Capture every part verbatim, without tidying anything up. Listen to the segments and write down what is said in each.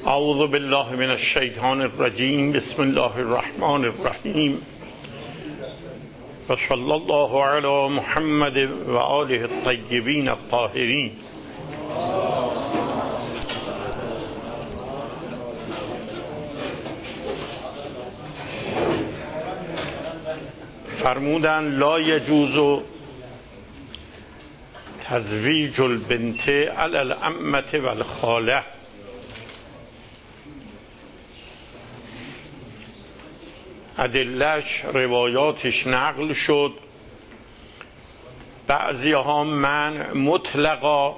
اعوذ بالله من الشیطان الرجیم. بسم الله الرحمن الرحیم و صلی الله علی محمد و آله الطیبین الطاهرین. فرمودن لا یجوز تزویج البنت علی العمة و الخاله. ادلهش روایاتش نقل شد، بعضی ها منع مطلقا،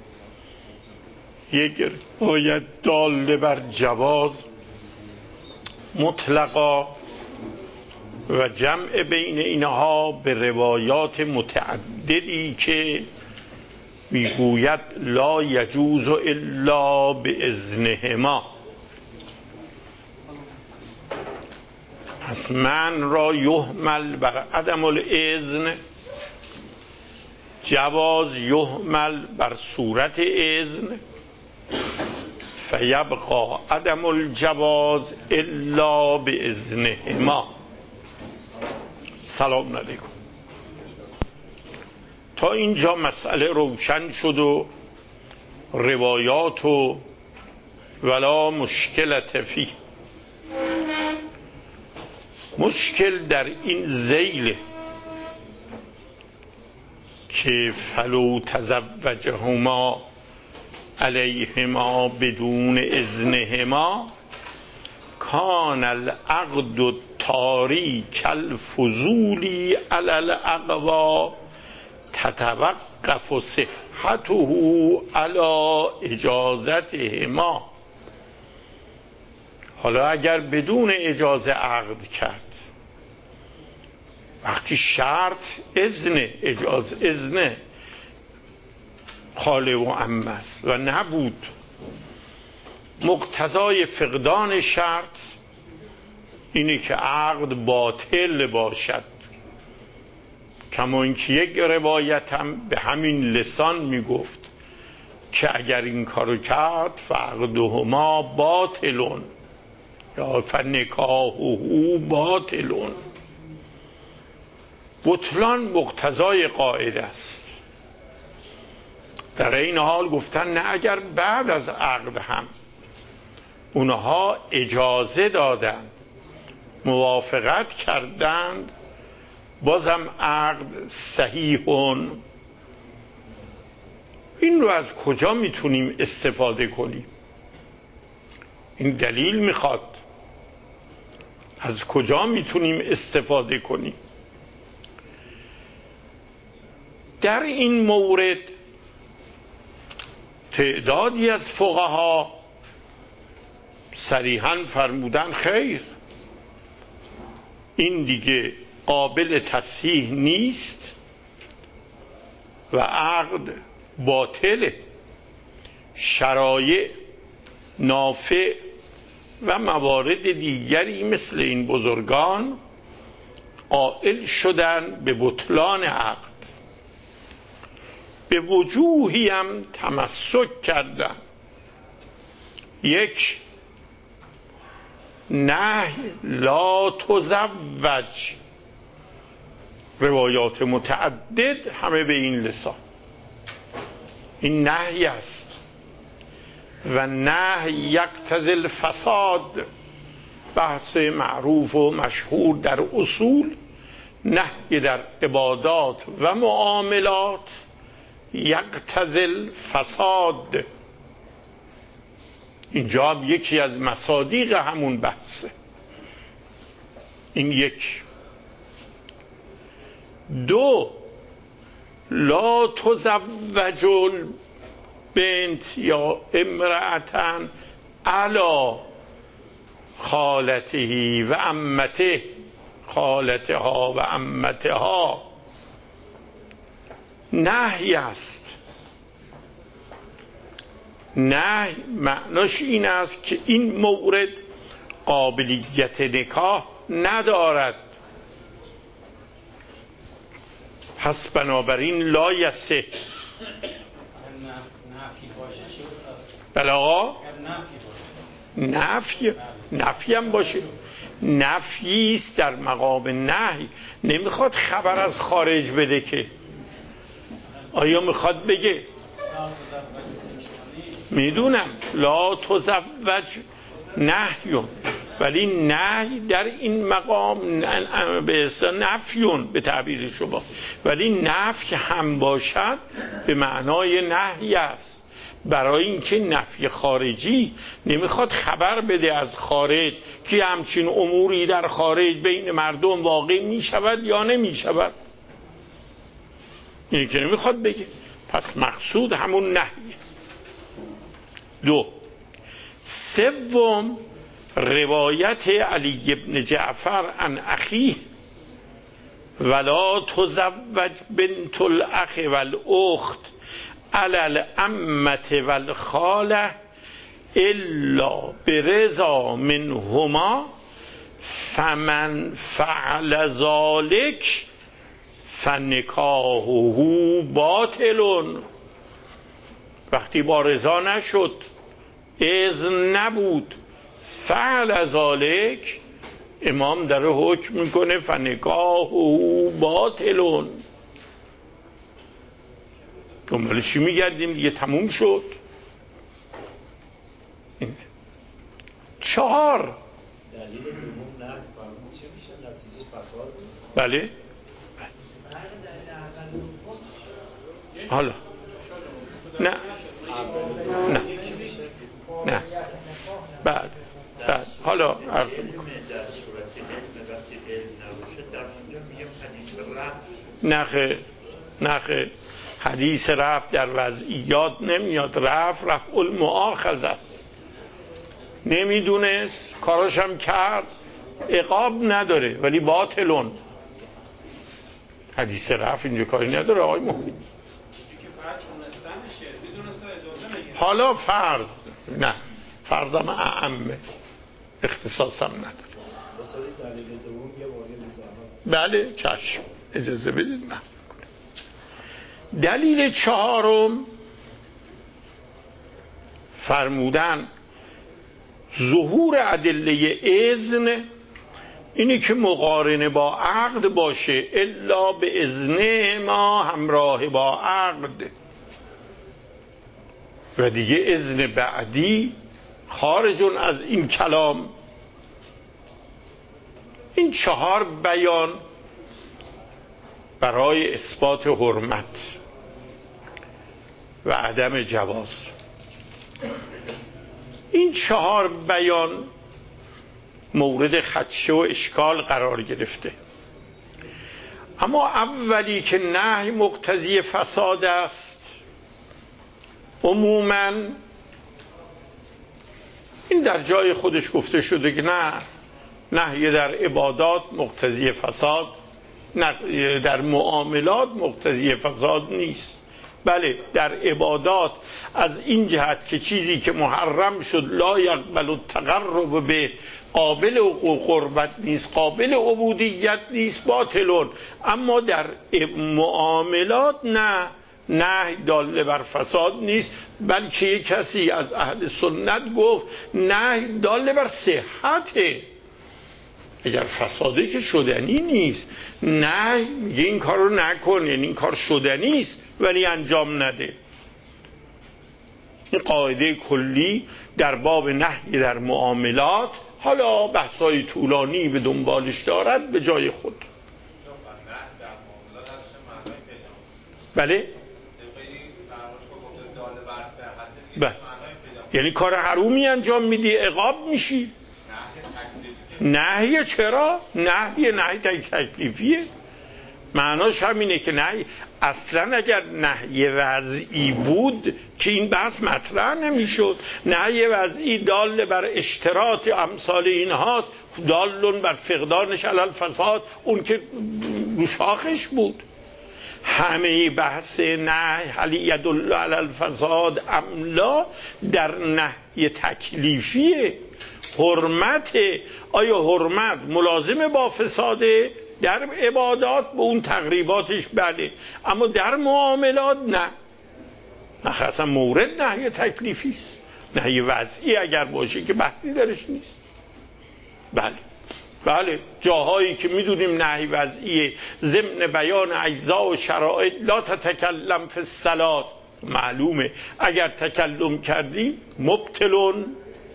یک روایت داله بر جواز مطلقا و جمع بین اینها به روایات متعددی که میگوید لا یجوز الا باذنهما. پس من را یحمل بر عدم الاذن، جواز یحمل بر صورت اذن، فیبقى عدم الجواز الا باذنهما. سلام علیکم. تا اینجا مسئله روشن شد و روایات و ولا مشکلت فیه. مشکل در این ذیل که فلو تزوجهما علیهما بدون اذنهما کان العقد الطاری کالفضولی علی الاقوی تتوقف صحته علی اجازتهما. حالا اگر بدون اجازه عقد کرد، وقتی شرط اذن اجازه اذن خاله و عمه است و نبود، مقتضای فقدان شرط اینه که عقد باطل باشد. کما اینکه یک روایت هم به همین لسان میگفت که اگر این کارو کرد فعقدهما باطلون یا فنکاحه باطلون. بطلان مقتضای قاعده است. در این حال گفتن نه، اگر بعد از عقد هم اونها اجازه دادن، موافقت کردند، بازم عقد صحیحون. این رو از کجا میتونیم استفاده کنیم؟ این دلیل میخواد. از کجا میتونیم استفاده کنیم؟ در این مورد تعدادی از فقها صریحاً فرمودن خیر، این دیگه قابل تصحیح نیست و عقد باطله. شرایع نافع و موارد دیگری مثل این بزرگان قائل شدن به بطلان عقد. به وجوهی هم تمسک کردن. یک، نهی لا تزوج، روایات متعدد همه به این لسان، این نهی است و نهی یقتضی الفساد. بحث معروف و مشهور در اصول، نهی در عبادات و معاملات یقتضی الفساد. اینجا هم یکی از مصادیق همون بحثه. این یک. دو، لا تزوج البنت یا امرأتن علی خالته و عمته، خالتها و عمتها. نهی است. نهی معناش این است که این مورد قابلیت نکاح ندارد، پس بنابراین لا یصح. بله آقا، نفی نفی هم باشه، نفی است در مقام نهی. نمیخواد خبر از خارج بده که، آیا میخواد بگه میدونم لا تزوج نهیون، ولی نهی در این مقام به اصطلاح نفیون به تعبیر شما، ولی نفی هم باشد به معنای نهی است. برای اینکه نفی خارجی نمیخواد خبر بده از خارج که همچین اموری در خارج بین مردم واقع میشود یا نمیشود، اینی که نمیخواد بگه. پس مقصود همون نهیه. دو، سوم روایت علی ابن جعفر عن اخیه ولا تزوج بنت الاخ والاخت علی العمه والخاله الا برضا منهما فمن فعل ذلك فنکاحه باطل. وقتی با رضا نشد، اذن نبود، فعل ذلك، امام داره حکم میکنه فنکاحه باطل. دنبال چی میگردیم دیگه؟ تموم شد. این. چهار دلیل دوم نه فرمود چی میشه؟ نتیجه فساد. بله حالا نه نه نه بعد بعد حالا عرض میکنم نخه نخه حدیث رفع در وضعیات نمیاد. رفع رفع المؤاخذ است، نمیدونست کاراشم کرد، عقاب نداره ولی باطلون. حدیث رفع اینجا کاری نداره آقای محمد. حالا فرض نه، فرضم اعمه، اختصاصم نداره. بله چشم، اجازه بدید محض کنم. دلیل چهارم فرمودن ظهور ادله اذن اینی که مقارنه با عقد باشه، الا به اذن ما همراه با عقد، و دیگه اذن بعدی خارجون از این کلام. این چهار بیان برای اثبات حرمت و عدم جواز. این چهار بیان مورد خدشه و اشکال قرار گرفته. اما اولی که نهی مقتضی فساد است، عموماً این در جای خودش گفته شده که نه، نهی در عبادات مقتضی فساد، نه در معاملات مقتضی فساد نیست. بله در عبادات از این جهت که چیزی که محرم شد لا یقبل التقرب به، قابل قربت نیست، قابل عبودیت نیست، باطلون. اما در معاملات نه، نه داله بر فساد نیست، بلکه یک کسی از اهل سنت گفت نه داله بر صحته. اگر فساده که شدنی نیست، نه میگه این کار رو نکن، یعنی این کار شدنی است ولی انجام نده. این قاعده کلی در باب نهی در معاملات، حالا بحثای طولانی به دنبالش دارد، به جای خود. بله بله، یعنی کار حرومی انجام میدی عقاب میشی. نهی چرا؟ نهی نهی تکلیفیه، معناش همینه که نهی اصلا اگر نهی وضعی بود که این بحث مطرح نمیشد. نهی وضعی دال بر اشتراط امثال اینهاست، دالون بر فقدانش علی الفساد، اون که شاخش بود. همه بحث نهی هل یدل علی الفساد املا در نهی تکلیفیه. حرمت، آیا حرمت ملازم با فساده؟ در عبادات به اون تقریباتش بله، اما در معاملات نه. نه اصلا مورد نهی تکلیفی است. نهی وضعی اگر باشه که بحثی درش نیست. بله بله جاهایی که میدونیم نهی وضعی ضمن بیان اجزا و شرایط لا تتکلم فی الصلاة، معلومه اگر تکلم کردی مبتلون.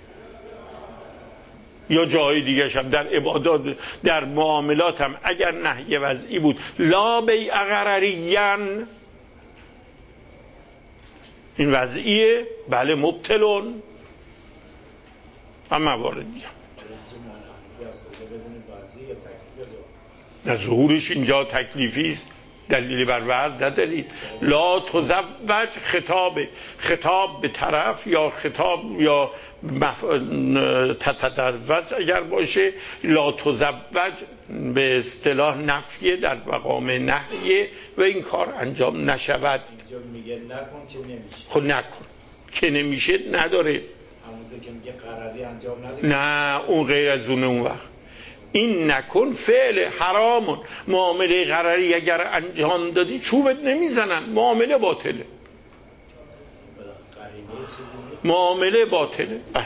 یا جای دیگه شب در عبادات در معاملات هم اگر نهی وضعی بود لا بیع غرریان، این وضعیه، بله مبتلون. هم موارد دیگه نه ظهورش اینجا تکلیفی است، دلیلی بر وضع ندارید. لا تزوج خطاب خطاب به طرف یا خطاب یا مف... تتزوج اگر باشه، لا تزوج به اصطلاح نفیه در مقام نهیه و این کار انجام نشود. اینجا میگه نکن که نمیشه. خب نکن که نمیشه نداره. همونطور که میگه قراری انجام نده. نه اون غیر از اون. اون وقت این نکن فعل حرامون. معامله قراری اگر انجام دادی چوبت نمیزنن، معامله باطله، معامله باطله. بله.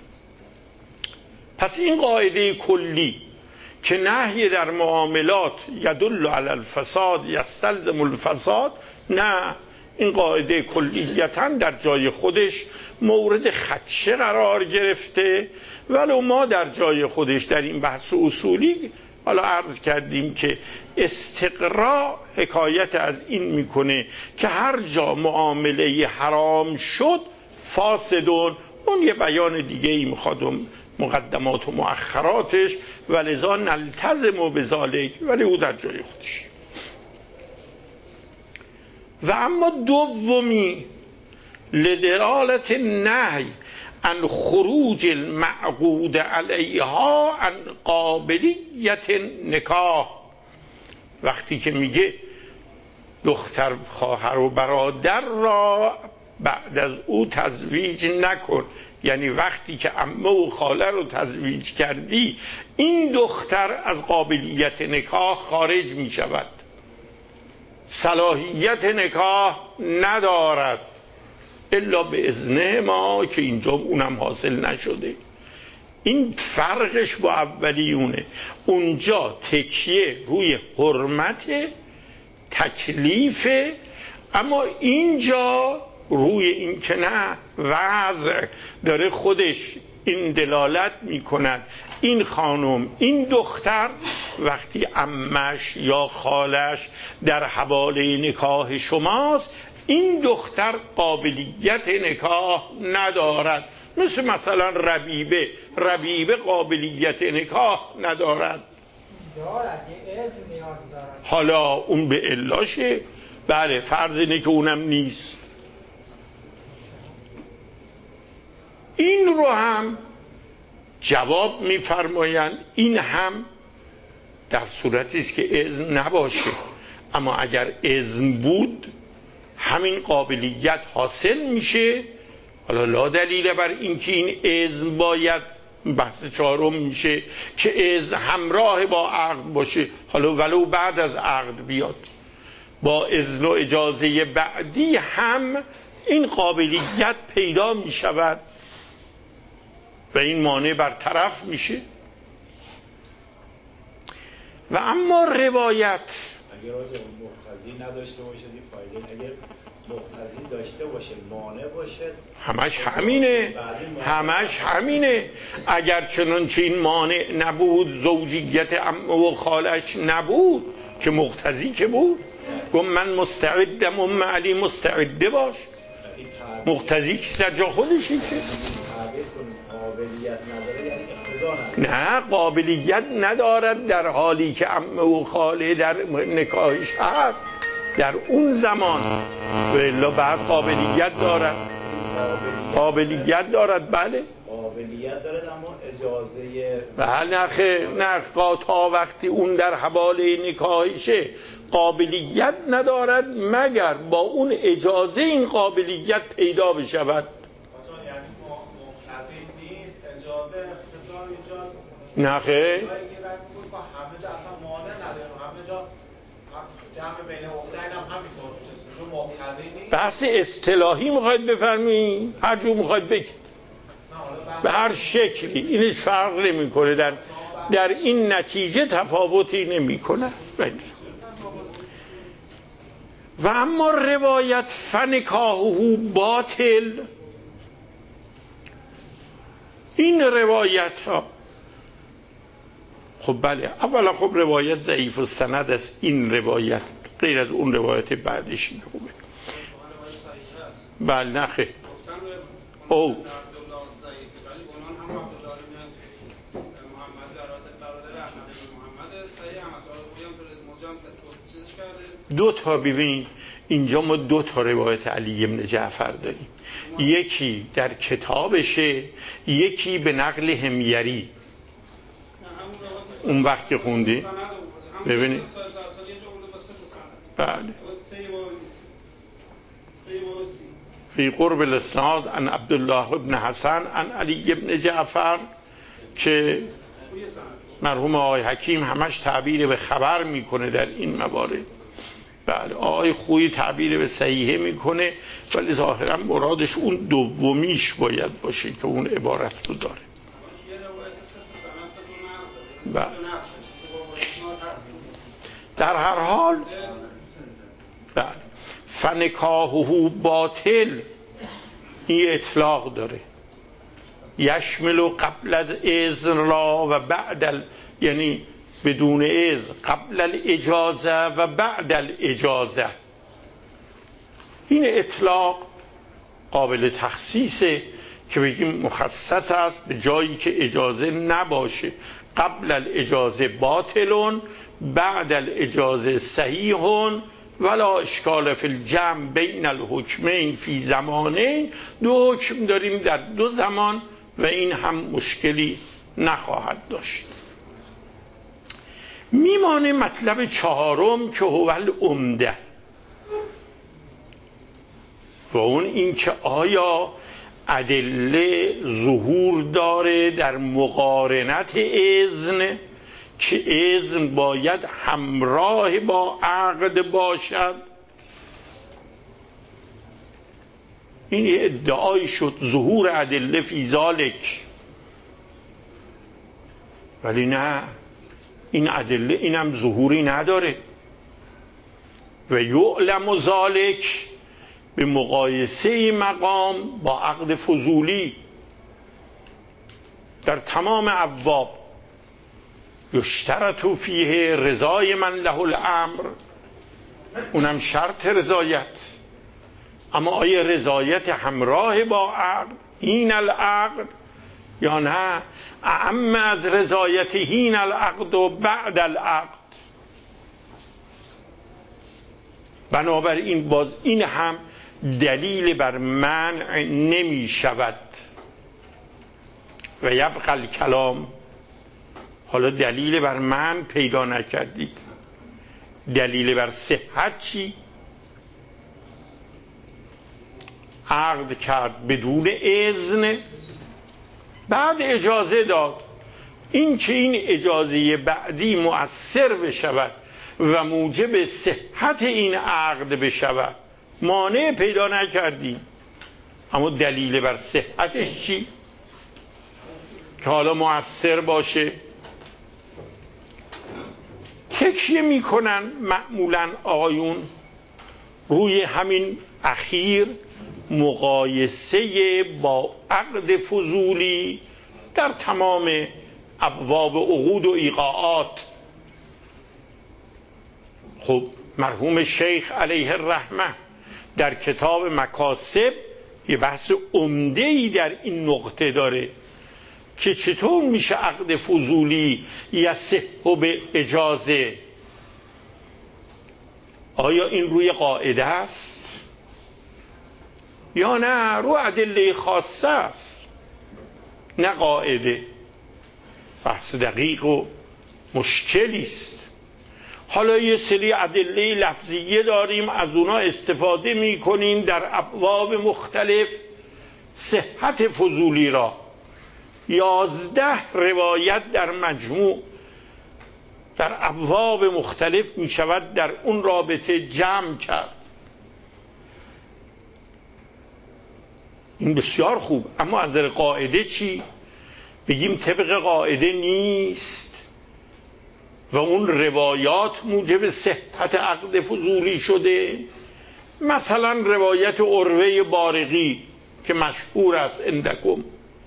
پس این قاعده کلی که نهی در معاملات یدل علی الفساد یستلزم الفساد، نه این قاعده کلیتاً در جای خودش مورد خدشه قرار گرفته، ولو ما در جای خودش در این بحث اصولی حالا عرض کردیم که استقراء حکایت از این میکنه که هر جا معامله حرام شد فاسدون. اون یه بیان دیگه ای میخواد مقدمات و مؤخراتش، ولذا نلتزم و بذالک، ولی او در جای خودش. و اما دومی لدلالت نهی عن خروج المعقود علیها عن قابلیت نکاح، وقتی که میگه دختر خواهر و برادر را بعد از او تزویج نکن، یعنی وقتی که عمه و خاله رو تزویج کردی این دختر از قابلیت نکاح خارج می شود، صلاحیت نکاح ندارد الا به اذن ما، که اینجا اونم حاصل نشده. این فرقش با اولیونه. اونجا تکیه روی حرمت تکلیف، اما اینجا روی این که نه وضع داره خودش این دلالت می کند این خانم این دختر وقتی عمش یا خالش در حواله نکاح شماست این دختر قابلیت نکاح ندارد. مثل مثلا ربیبه ربیبه قابلیت نکاح ندارد، حالا اون به علاشه. بله فرض اینه که اونم نیست. این رو هم جواب میفرمایند این هم در صورتی است که اذن نباشه، اما اگر اذن بود همین قابلیت حاصل میشه. حالا لا دلیل بر اینکه این اذن باید، بحث چهارم میشه که اذن همراه با عقد باشه، حالا ولو بعد از عقد بیاد، با اذن و اجازه بعدی هم این قابلیت پیدا میشود و این مانع برطرف میشه. و اما روایت اگر مقتضی نداشته باشه دی فایده، اگر مقتضی داشته باشه مانع باشه همش همینه، همش همینه. اگر چنانچه این مانع نبود، زوجیت عمه و خالش نبود که مقتضی که بود، گفت من مستعدم ام علی مستعده باش، مقتضی که در جا خودشی که قابلیت نداره یعنی اقتضا نداره. نه قابلیت ندارد در حالی که عمه و خاله در نکاحش هست در اون زمان، و الا بعد قابلیت دارد. قابلیت دارد بله قابلیت دارد اما اجازه بله نخه نه تا وقتی اون در حواله نکاحشه قابلیت ندارد مگر با اون اجازه این قابلیت پیدا بشود. نه خیر بحث اصطلاحی میخواید بفرمایید، هر جو میخواید بگید. به هر شکلی اینش فرق نمیکنه، در در این نتیجه تفاوتی نمیکنه. و اما روایت فنکاهه باطل، این روایت ها خب بله، اولا خب روایت ضعیف و سند است، این روایت غیر از اون روایت بعدش خوبه. بله نخه او دو تا ببین اینجا ما دو تا روایت علی بن جعفر داریم، یکی در کتابشه، یکی به نقل همیری. اون وقت که خوندی ببینید بله فی قرب الاسناد عن عبدالله ابن حسن عن علی بن جعفر که مرحوم آقای حکیم همش تعبیر به خبر میکنه در این موارد. بله آقای خویی تعبیر به صحیحه میکنه، ولی ظاهرا مرادش اون دومیش باید باشه که اون عبارت رو داره. بله در هر حال بله فنکاهه باطل این اطلاق داره، یشمل قبل الاذن را و بعد ال... یعنی بدون اذن، قبل الاجازه و بعد الاجازه. این اطلاق قابل تخصیصه که بگیم مخصص است به جایی که اجازه نباشه. قبل الاجازه باطلون، بعد الاجازه صحیحون، ولا اشکال فی الجمع بین الحکمین فی زمانین. دو حکم داریم در دو زمان و این هم مشکلی نخواهد داشت. میمانه مطلب چهارم که هو العمده، و اون این که آیا ادله ظهور داره در مقارنت اذن، که اذن باید همراه با عقد باشد. این ادعای شد ظهور ادله فی ذالک، ولی نه، این ادله اینم ظهوری نداره. و یعلم ذالک به مقایسه مقام با عقد فضولی در تمام ابواب. یشترط فیه رضای من له الامر، اونم شرط رضایت، اما آیا رضایت همراه با عقد هین العقد یا نه اعم از رضایت هین العقد و بعد العقد؟ بنابراین باز این هم دلیل بر منع نمی شود. و یبقى الکلام، حالا دلیل بر منع پیدا نکردید، دلیل بر صحت چی؟ عقد کرد بدون اذن، بعد اجازه داد، این که این اجازه بعدی مؤثر بشود و موجب صحت این عقد بشود مانع پیدا نکردیم، اما دلیل بر صحتش چی؟ که حالا مؤثر باشه. تکیه میکنن معمولا آقایون روی همین اخیر، مقایسه با عقد فضولی در تمام ابواب عقود و ایقاعات. خب مرحوم شیخ علیه الرحمه در کتاب مکاسب یه بحث عمده‌ای در این نقطه داره که چطور میشه عقد فضولی یصح به اجازه. آیا این روی قاعده است یا نه رو ادله خاصه است؟ نه قاعده. بحث دقیق و مشکلی است. حالا یه سری ادله لفظیه داریم، از اونا استفاده میکنیم در ابواب مختلف صحت فضولی را. یازده روایت در مجموع در ابواب مختلف می شود در اون رابطه جمع کرد. این بسیار خوب. اما از نظر قاعده چی؟ بگیم طبق قاعده نیست و اون روایات موجب صحت عقد فضولی شده. مثلا روایت عروه بارقی که مشهور است عندکم،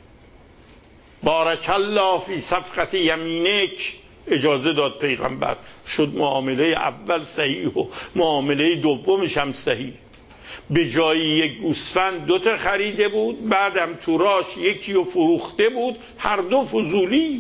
بارک الله فی صفقت یمینک، اجازه داد پیغمبر، شد معامله اول صحیح و معامله دومش هم صحیح. به جای یک گوسفند دوتا خریده بود، بعدم تو راش یکی رو فروخته بود، هر دو فضولی.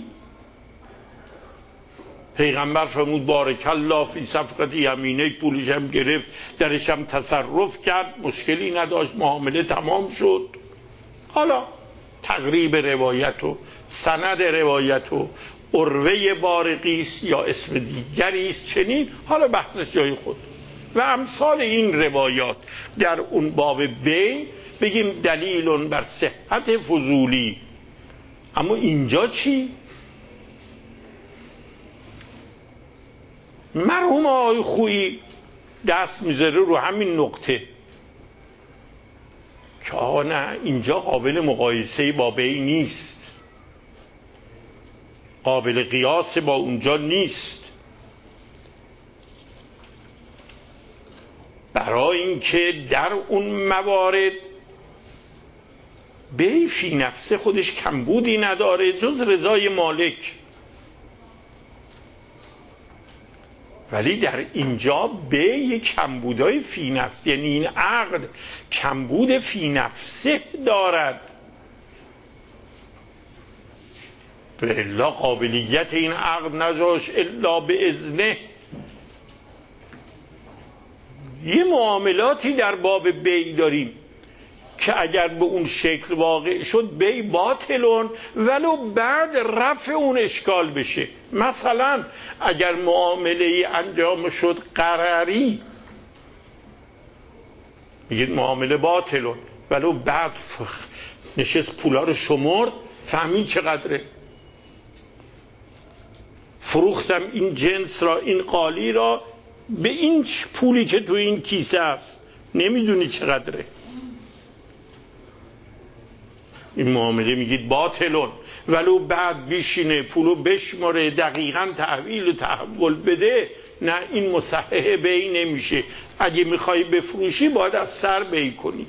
پیغمبر فرمود بارک الله فی صفقت یمینک، پولش هم گرفت، درش هم تصرف کرد، مشکلی نداشت، معامله تمام شد. حالا تقریب روایت و سند روایت و عروه بارقی است یا اسم دیگری است چنین، حالا بحثش جای خود. و امثال این روایات در اون باب بی بگیم دلیل بر صحت فضولی. اما اینجا چی؟ مرحوم آقای خویی دست میذاره رو همین نقطه که آقا نه، اینجا قابل مقایسه با بی نیست، قابل قیاس با اونجا نیست. برای اینکه در اون موارد بی فی نفسه خودش کمبودی نداره جز رضای مالک، ولی در اینجا بی یک کمبودای فی نفس، یعنی این عقد کمبود فی نفسه دارد، به الا قابلیت این عقد نجاش الا به اذنه. یه معاملاتی در باب بی داریم که اگر به اون شکل واقع شد بی باطلون، ولو بعد رفع اون اشکال بشه. مثلا اگر معامله انجام شد قراری، میگید معامله باطلون، ولو بعد نشست پولا رو شمرد، فهمید چقدره، فروختم این جنس را، این قالی را به این پولی که تو این کیسه است، نمیدونی چقدره. این معامله میگید باطلون، ولو بعد بیشینه پولو بشماره دقیقاً تحویل و تحول بده، نه این مصحح بی نمیشه. اگه میخوای بفروشی باید از سر بی کنی.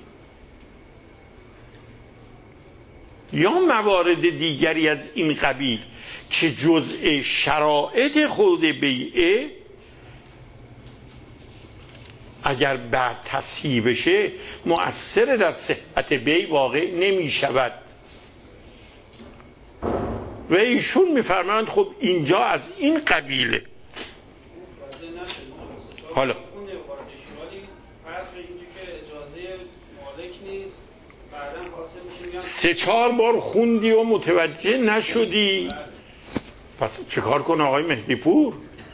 یا موارد دیگری از این قبیل که جزء شرائط خود بیعه، اگر بعد تصحیح بشه مؤثر در صحت بی واقع نمی شود. و ایشون میفرمایند خب اینجا از این قبیله. حالا سه چهار بار خوندی و متوجه نشدی، پس چه کار کن آقای مهدی پور؟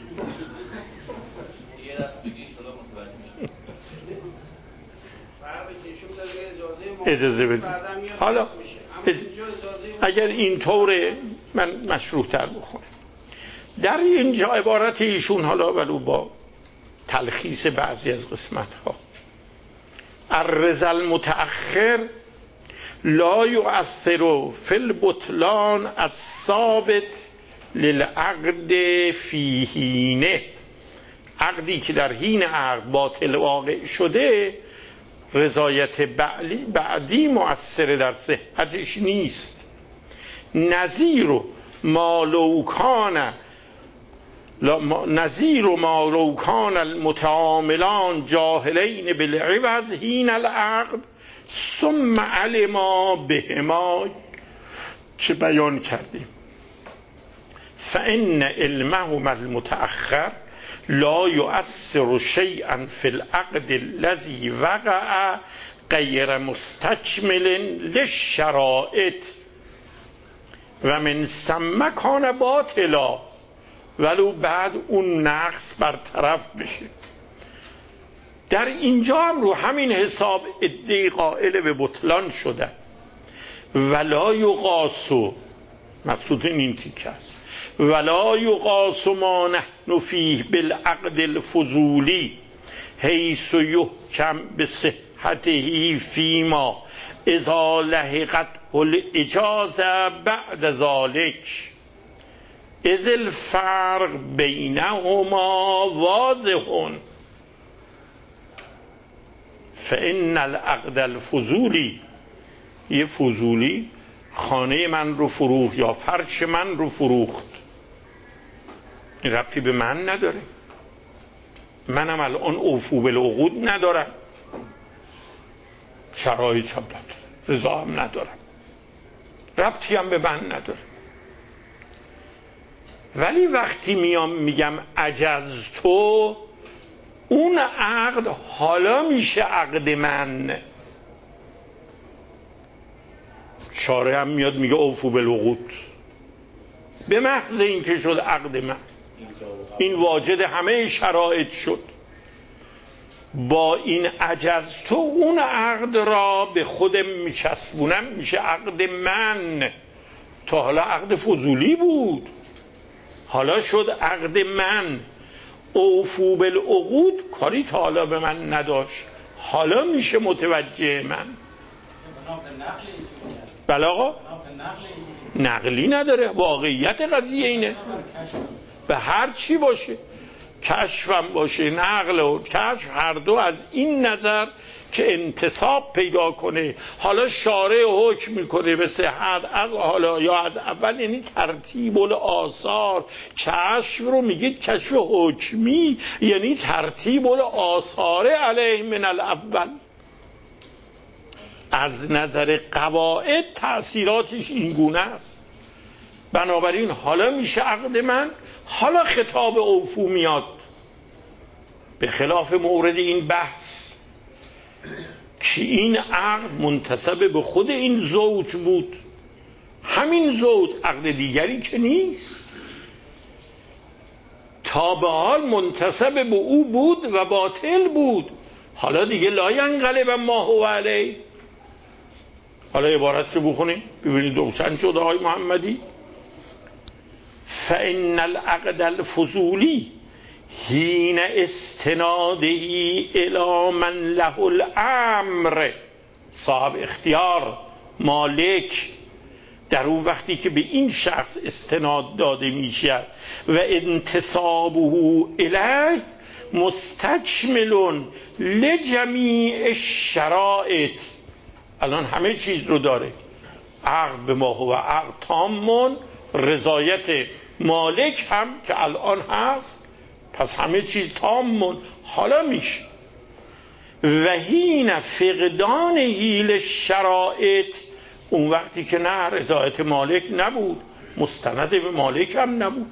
اجازه بدید. حالا اگر این طوره من مشروع تر بخونم. در اینجا عبارت ایشون، حالا ولو با تلخیص بعضی از قسمت ها، الرضا المتأخر لا یؤثر فی البطلان الثابت للعقد فی حینه. عقدی که در حین عقد باطل واقع شده، رضایت بعدی مؤثر در صحتش نیست. نظیر ما لو کان نظیر ما لو کان المتعاملان جاهلین بالعوض حین العقد ثم علما بهما، چه بیان کردیم، فان علمهما المتأخر لا یؤثر شیئا فی العقد الذی وقع غیر مستکمل للشرائط و من ثم کان باطلا، ولو بعد اون نقص برطرف بشه. در اینجا هم رو همین حساب ادعای قائل به بطلان شده. ولا یقاسو، مقصود این تیکه است، ولا یقاس ما نحن فیه بالعقد الفضولی حیث یحکم بصحت صحته فیما اذا لحقت الاجازه بعد ذلك اذ الفرق بینهما واضح فان العقد الفضولی، یه فضولی خانه من رو فروخت یا فرش من رو فروخت، این ربطی به من نداره، منم الان اوفو بالعقود ندارم، شرایط هم ندارم، رضا هم ندارم، ربطی هم به من نداره. ولی وقتی میام میگم عجز تو، اون عقد حالا میشه عقد من. شارع هم میاد میگه اوفو بالعقود، به محض این که شد عقد من، این واجد همه شرایط شد، با این عجز تو اون عقد را به خودم میچسبونم، میشه عقد من. تا حالا عقد فضولی بود، حالا شد عقد من. اوفو بالعقود کاری تا حالا به من نداشت، حالا میشه متوجه من. بله آقا، نقلی نداره، واقعیت قضیه اینه. به هر چی باشه، کشفم باشه، نقل و کشف، هر دو از این نظر که انتصاب پیدا کنه. حالا شارع حکم میکنه به صحت از حالا یا از اول، یعنی ترتیب الآثار. کشف رو میگید کشف حکمی، یعنی ترتیب الآثار علیه من الاول. از نظر قواعد تأثیراتش این گونه است. بنابراین حالا میشه عقد من، حالا خطاب اوفو میاد. به خلاف مورد این بحث که این عقد منتسب به خود این زوج بود، همین زوج، عقد دیگری که نیست، تا به حال منتسب به او بود و باطل بود، حالا دیگه لا ینقلب ما هو علیه. حالا عبارت رو بخونیم ببینید روشن شد آقای محمدی. فإن العقد الفضولی حین استناده الی من له الامر، صاحب اختیار، مالک، در اون وقتی که به این شخص استناد داده میشد و انتصابه الیه مستکمل لجمیع الشرائط، الان همه چیز رو داره، عقد به ما هو عقد تامون، رضایت مالک هم که الان هست، پس همه چیز تامون حالا میشه. و حین فقدان هیل شرائط، اون وقتی که نه رضایت مالک نبود، مستند به مالک هم نبود،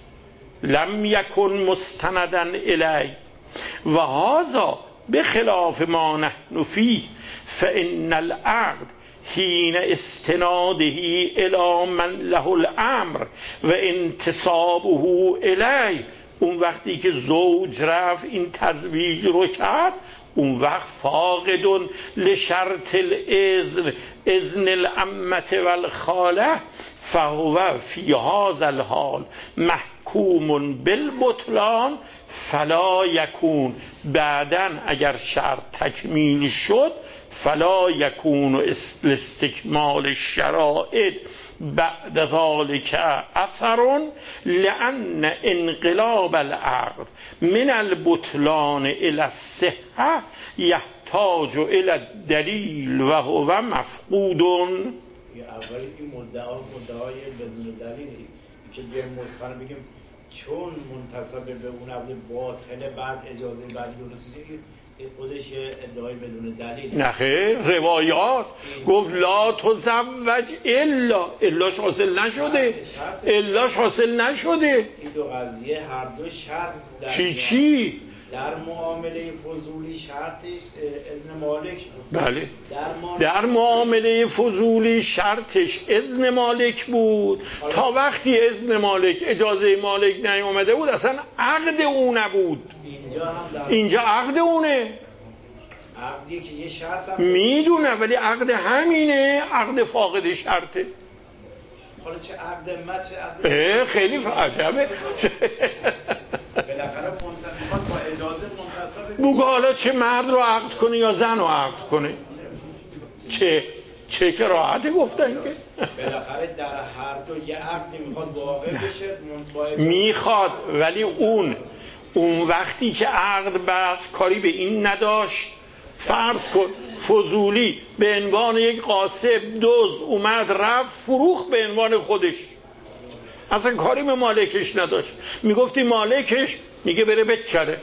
لم یکن مستندن الی و هذا بخلاف ما نحن فیه فإن العقد حین استناده الی من له الامر و انتصابه الی، اون وقتی که زوج رفت این تزویج رو کرد، اون وقت فاقدون لشرط الاذن اذن العمه والخاله فهو فی هذا الحال محکوم بالبطلان فلا یکون، بعدن اگر شرط تکمیل شد فلا یکون استکمال الشرائط بعد ذلك اثر لان انقلاب العقد من البطلان الى الصحه یحتاج الى الدلیل و هو مفقود. اول این مدعا مدعای بدون دلیل که بیایم مستند بگیم چون منتسب به اون عقد باطل بعد اجازه بعد درستی، خودش ادعای بدون دلیل. نه خیر، روایات گفت لا تزوج الا، الاش حاصل نشده، الاش حاصل نشده. این دو قضیه هر دو شرط چی چی؟ در معامله فضولی شرطش اذن مالک بود. بله، در, در معامله فضولی شرطش اذن مالک بود. تا وقتی اذن مالک، اجازه مالک نیومده بود، اصلا عقد او نبود. اینجا هم در اینجا عقد اونه، عقدی که یه شرط هم میدونه، ولی عقد همینه، عقد فاقد شرطه. حالا چه عقد ما چه عقد خیلی عجبه. بالاخره میخواد با اجازه منتصب بگو حالا چه مرد رو عقد کنه یا زن رو عقد کنه، چه چه که راحته گفتن که بالاخره در هر دو یه عقدی میخواد واقع بشه میخواد، ولی اون اون وقتی که عقد بست کاری به این نداشت. فرض کن فضولی به عنوان یک قاسب دزد اومد رفت فروخت به عنوان خودش، اصلا کاری به مالکش نداشت. میگفتی مالکش میگه بره بچره،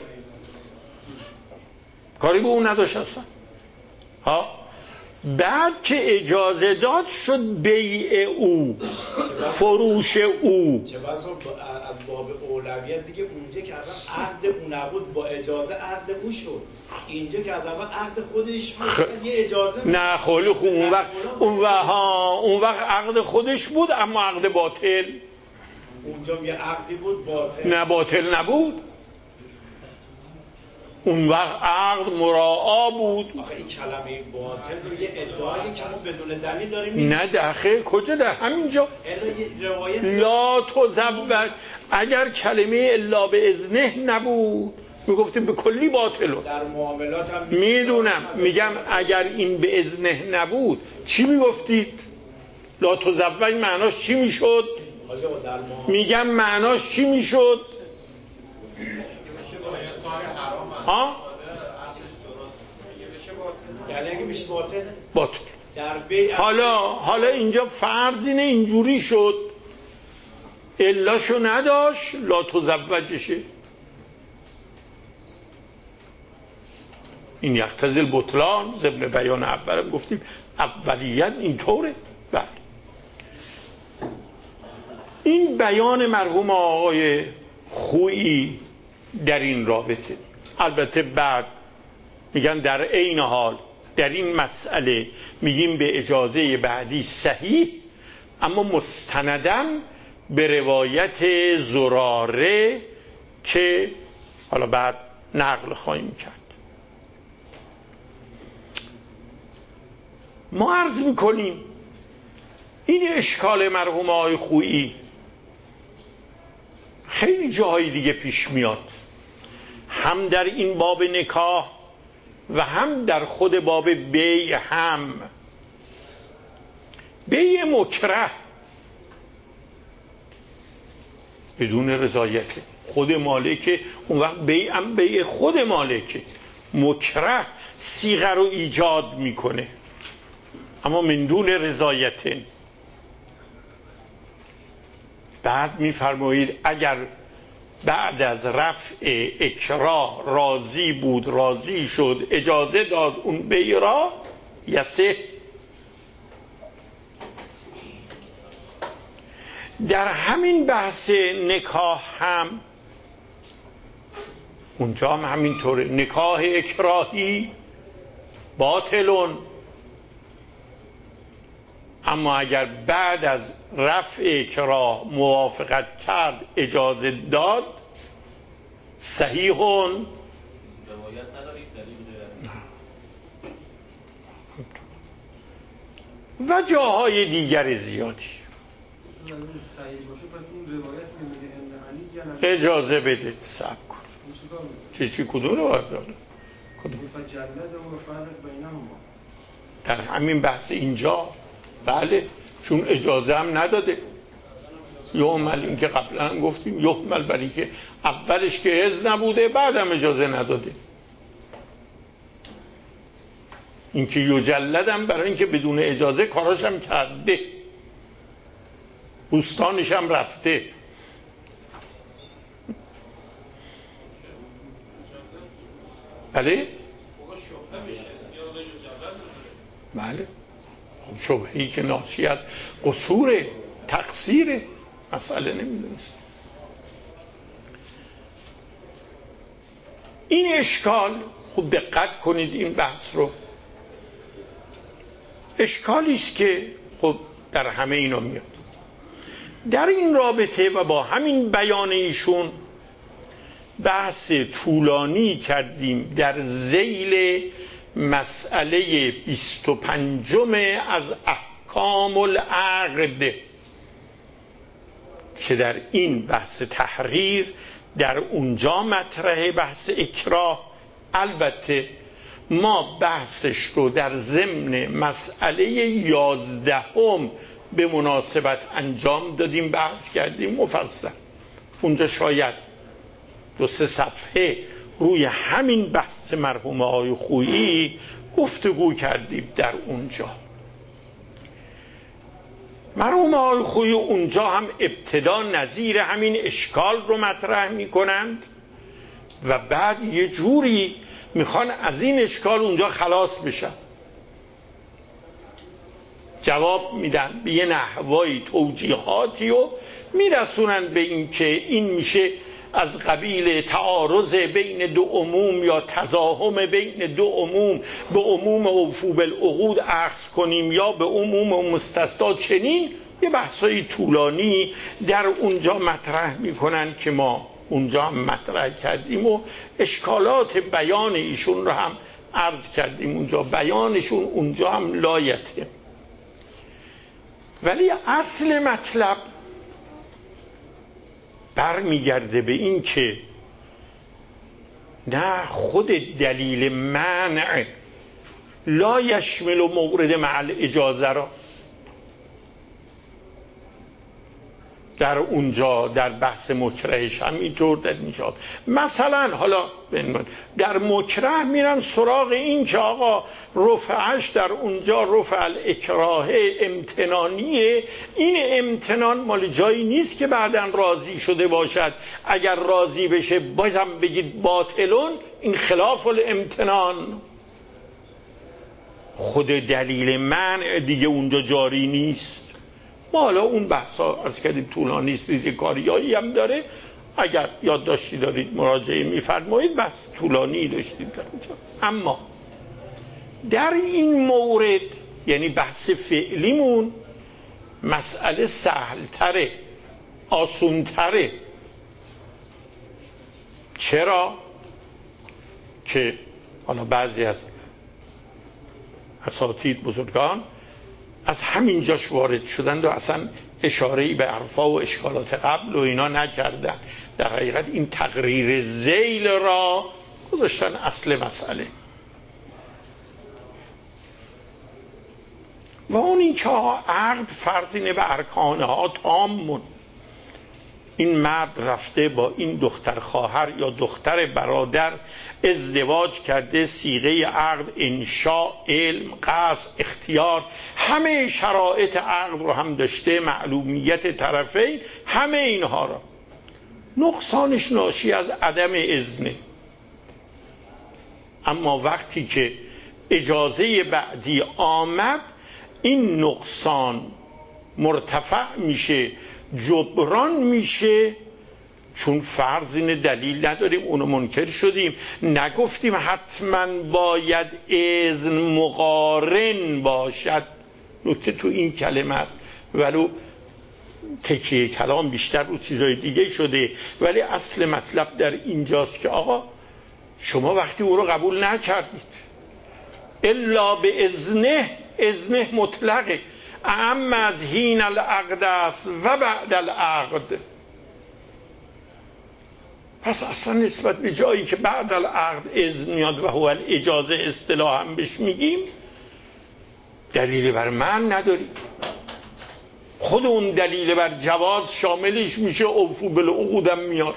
کاری به اون نداشت اصلا. ها بعد که اجازه داد شد بیع او، فروش او. چه بسا از باب اولویت دیگه اونجا که اصلا عقد اون نبود با اجازه عقد او شد، اینجا که از اول عقد خودش بود خ... یه اجازه نه خیلی خوب. اون وقت اون وقت ها اون وقت عقد خودش بود اما عقد باطل. اونجا یه عقدی بود باطل. نه باطل نبود، اون وقت عقد مراعا بود. آخه این کلمه باطل رو یه ادعایی که ما بدون دلیل داریم. نه دخه کجا؟ در همینجا روایت لا تزوج، اگر کلمه الا به اذنه نبود میگفتیم به کلی باطل. در معاملات هم میدونم، میگم اگر این به اذنه نبود چی میگفتید؟ لا تزوج معناش چی میشد؟ میگم معناش چی میشد؟ ها؟ یعنی اگه میشه باطل باطل. در بیع حالا حالا اینجا فرض اینه اینجوری شد، علاشو نداشت لا تزوجشه. این یقتضی البطلان ضمن بیان اولم گفتیم اولیت اینطوره. بله این بیان مرحوم آقای خویی در این رابطه. البته بعد میگن در عین حال در این مسئله میگیم به اجازه بعدی صحیح، اما مستندم به روایت زراره که حالا بعد نقل خواهیم کرد. ما عرض میکنیم این اشکال مرحوم آقای خویی خیلی جاهای دیگه پیش میاد، هم در این باب نکاح و هم در خود باب بیع. هم بیع مکره بدون رضایت خود مالک، اون وقت بیع هم بیع خود مالک مکره صیغه رو ایجاد میکنه اما من دون رضایت. بعد میفرمایید اگر بعد از رفع اکراه راضی بود، راضی شد، اجازه داد اون بیع را، یسه. در همین بحث نکاح هم اونجا هم همینطوره، نکاح اکراهی باطلون، اما اگر بعد از رفع اکراه موافقت کرد، اجازه داد، صحیحون. روایت ندارید دلیل و جاهای دیگر زیادی. اجازه بدید صبر کن. چی چی کدوم رو باید داره؟ در همین بحث اینجا بله، چون اجازه هم نداده. یحمل، این که قبلا هم گفتیم، یحمل برای که اولش که اذن نبوده بعدم اجازه نداده. این که یجلدم برای این که بدون اجازه کاراش هم کرده، بوستانش هم رفته. بله؟ بله شبهه‌ای که ناشی از قصور تقصیر مسئله نمیدونست. این اشکال، خوب دقت کنید این بحث رو، اشکالی است که خب در همه اینا میاد. در این رابطه و با همین بیان ایشون بحث طولانی کردیم در ذیل مسئله بیست و پنجم از احکام العقد که در این بحث تحریر در اونجا مطرح بحث اکراه. البته ما بحثش رو در ضمن مسئله یازدهم به مناسبت انجام دادیم، بحث کردیم مفصل. اونجا شاید دو سه صفحه روی همین بحث مرحومه های خویی گفتگو کردیم. در اونجا مرحومه های خویی اونجا هم ابتدا نظیر همین اشکال رو مطرح می کنند و بعد یه جوری میخوان از این اشکال اونجا خلاص بشن، جواب میدن به یه نحوی توجیهاتی و میرسونن به این که این میشه از قبیل تعارض بین دو عموم یا تزاحم بین دو عموم، به عموم اوفو بالعقود اخذ کنیم یا به عموم مستثنا. چنین یه بحثای طولانی در اونجا مطرح میکنن که ما اونجا هم مطرح کردیم و اشکالات بیان ایشون رو هم عرض کردیم. اونجا بیانشون اونجا هم لایته. ولی اصل مطلب برمیگرده به این که نه، خود دلیل منع لا یشمل و مورد محل اجازه را در اونجا در بحث مکرهش هم اینطور در اینجا. مثلا حالا در مکره میرن سراغ این که آقا رفعش در اونجا رفع الاکراه امتنانیه، این امتنان مال جایی نیست که بعداً راضی شده باشد. اگر راضی بشه بازم بگید باطلون، این خلاف الامتنان. خود دلیل منع دیگه اونجا جاری نیست. ما حالا اون بحثا از کردیم طولانی است، ریزی کاریایی هم داره. اگر یادداشتی دارید مراجعه میفرمایید، بس طولانی داشتیم در اونجا. اما در این مورد یعنی بحث فعلیمون مسئله سهلتره، آسونتره. چرا؟ که حالا بعضی از اساتید بزرگان از همین جاش وارد شدند و اصلا اشاره‌ای به عرفا و اشکالات قبل و اینا نکردن. در حقیقت این تقریر ذیل را گذاشتن اصل مسئله. و اون این که عقد فرض اینه به ارکانها تامون. این مرد رفته با این دختر خواهر یا دختر برادر ازدواج کرده، صیغه عقد انشاء، علم، قصد، اختیار، همه شرایط عقد رو هم داشته، معلومیت طرفین، همه اینها را. نقصانش ناشی از عدم اذنه. اما وقتی که اجازه بعدی آمد، این نقصان مرتفع میشه، جبران میشه. چون فرض این دلیل نداریم، اونو منکر شدیم، نگفتیم حتما باید اذن مقارن باشد. نکته تو این کلمه است، ولو تکیه کلام بیشتر رو چیزای دیگه شده، ولی اصل مطلب در اینجاست که آقا شما وقتی او رو قبول نکردید الا به اذنه، اذنه مطلقه، اما از حین العقد است و بعد العقد. پس اصلا نسبت به جایی که بعد العقد اذن میاد و هو الاجازه اصطلاحاً بهش میگیم، دلیل بر من نداریم. خود اون دلیل بر جواز شاملش میشه، اوفو بالعقودم میاد.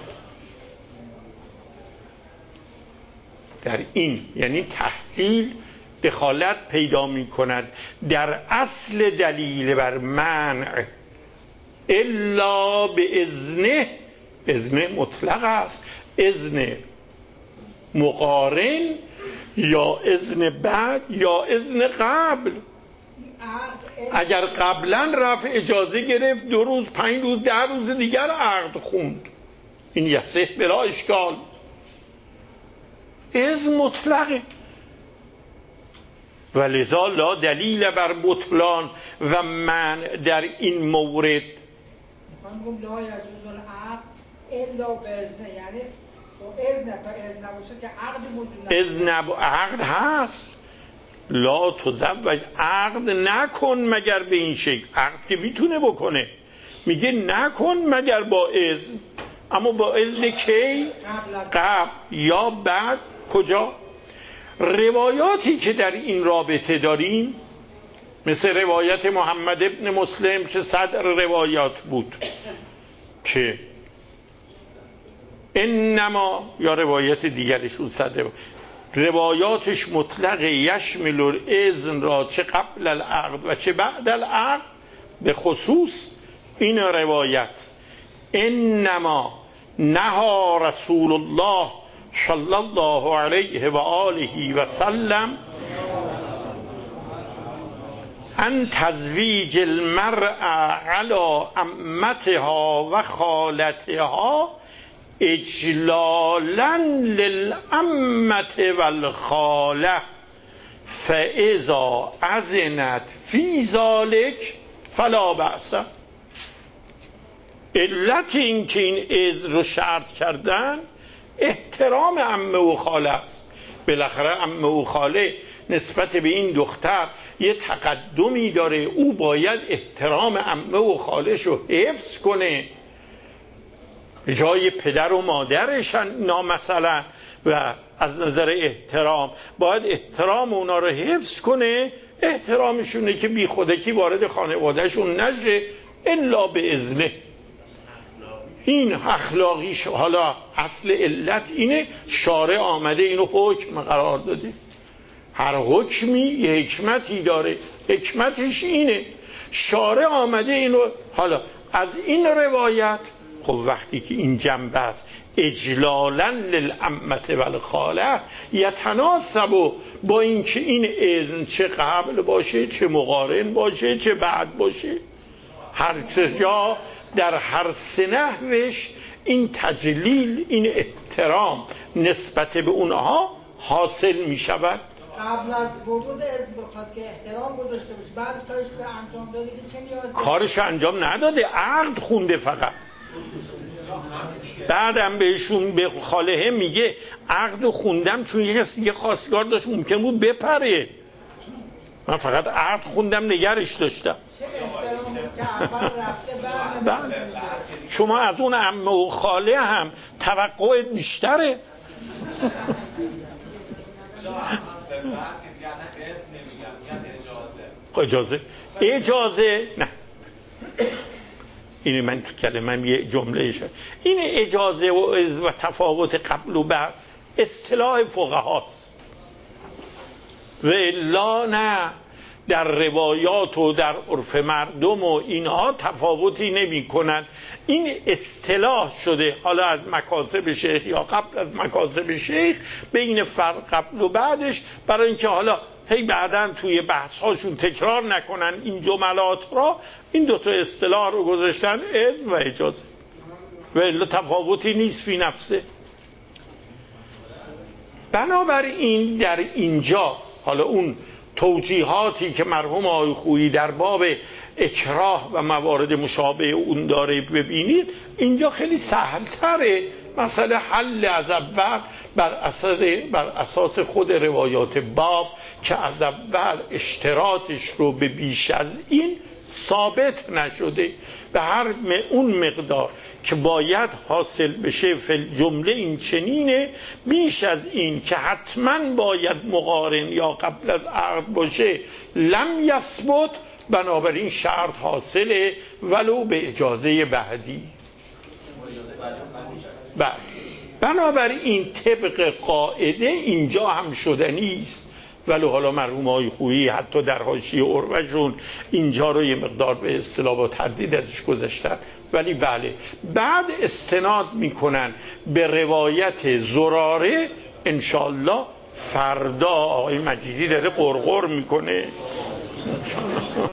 در این یعنی تحلیل دخالت پیدا می کند در اصل دلیل بر منع. الا به اذنه، اذن مطلق است، اذن مقارن یا اذن بعد یا اذن قبل. اگر قبلا رفع اجازه گرفت، دو روز، پنج روز، ده روز دیگر عقد خوند، این یصح بلا اشکال. اذن مطلقه و لذا لا دلیل بر بطلان و منع در این مورد. من گفتم لا یجوز العقد الا باذن، یعنی با اذن، با اذن نباشه که عقد موجود نشه. اذن عقد هست، لا تزوج، عقد نکن مگر به این شکل. عقد که میتونه بکنه، میگه نکن مگر با اذن. اما با اذن کی؟ قبل یا بعد. کجا؟ روایاتی که در این رابطه داریم مثل روایت محمد ابن مسلم که صدر روایات بود که انما، یا روایت دیگرشون صدر روایاتش مطلق یشمل الاذن را چه قبل العقد و چه بعد العقد، به خصوص این روایت انما نهى رسول الله صلی الله علیه و آله و سلم ان تزویج المرء علی عمتها و خالتها اجلالا للعمة والخاله فاذا اذنت فی ذلک فلا بأس. علت این که این اذن رو شرط کردن احترام عمه و خاله است. بالاخره عمه و خاله نسبت به این دختر یه تقدمی داره، او باید احترام عمه و خالش رو حفظ کنه، جای پدر و مادرش مثلا، و از نظر احترام باید احترام اونا رو حفظ کنه. احترامشونه که بی خودکی وارد خانوادهشون نشه الا به اذنه. این اخلاقیش. حالا اصل علت اینه شارع آمده اینو حکم قرار داده. هر حکمی یه حکمتی داره، حکمتش اینه شارع آمده اینو. حالا از این روایت خب وقتی که این جنبه است اجلالا للعمة والخاله یتناسب با این که این اذن چه قبل باشه چه مقارن باشه چه بعد باشه، هر جا در هر سه نحوش این تجلیل، این احترام نسبت به اونها حاصل می شود. قبل از وجود اذن بخواد که احترام گذاشته باشه، بعدش کارش که انجام داده چه نیاز؟ کارش انجام نداده، عقد خونده فقط. بعدم بهشون به خاله میگه عقد خوندم چون یه کسی یه خواستگار داشت ممکن بود بپره، من فقط عقد خوندم نگرش داشتم. چه احترامی است که اول رفته بعد شما از اون عمه و خاله هم توقع بیشتره. اجازه اجازه نه، این من تو کلمم یه جمله شد. این اجازه و از و تفاوت قبل و بعد اصطلاح فقهاست و الا نه در روایات و در عرف مردم و اینها تفاوتی نمی کنند. این اصطلاح شده حالا از مکاسب شیخ یا قبل از مکاسب شیخ بین فرق قبل و بعدش، برای اینکه حالا هی بعداً توی بحث هاشون تکرار نکنن این جملات را، این دوتا اصطلاح رو گذاشتن اذن و اجازه و الا تفاوتی نیست فی نفسه. بنابراین در اینجا حالا اون توجیهاتی که مرحوم آقای خویی در باب اکراه و موارد مشابه اون داره ببینید، اینجا خیلی سهل‌تره مسئله حل از اول بر اساس بر اساس خود روایات باب که از اول اشتراطش رو به بیش از این ثابت نشده، به هر اون مقدار که باید حاصل بشه فل جمله این چنینه، بیش از این که حتما باید مقارن یا قبل از عقد باشه لم یثبت، بنابراین شرط حاصله ولو به اجازه بعدی. بله، بنابراین طبق قاعده اینجا هم شدنی است، ولی حالا مرحوم آقای خویی حتی در حاشیه عروه‌شون اینجا رو یه مقدار به اصطلاح با تردید ازش گذاشتن، ولی بله بعد استناد میکنن به روایت زراره. انشالله فردا آقای مجیدی داره قرقر میکنه.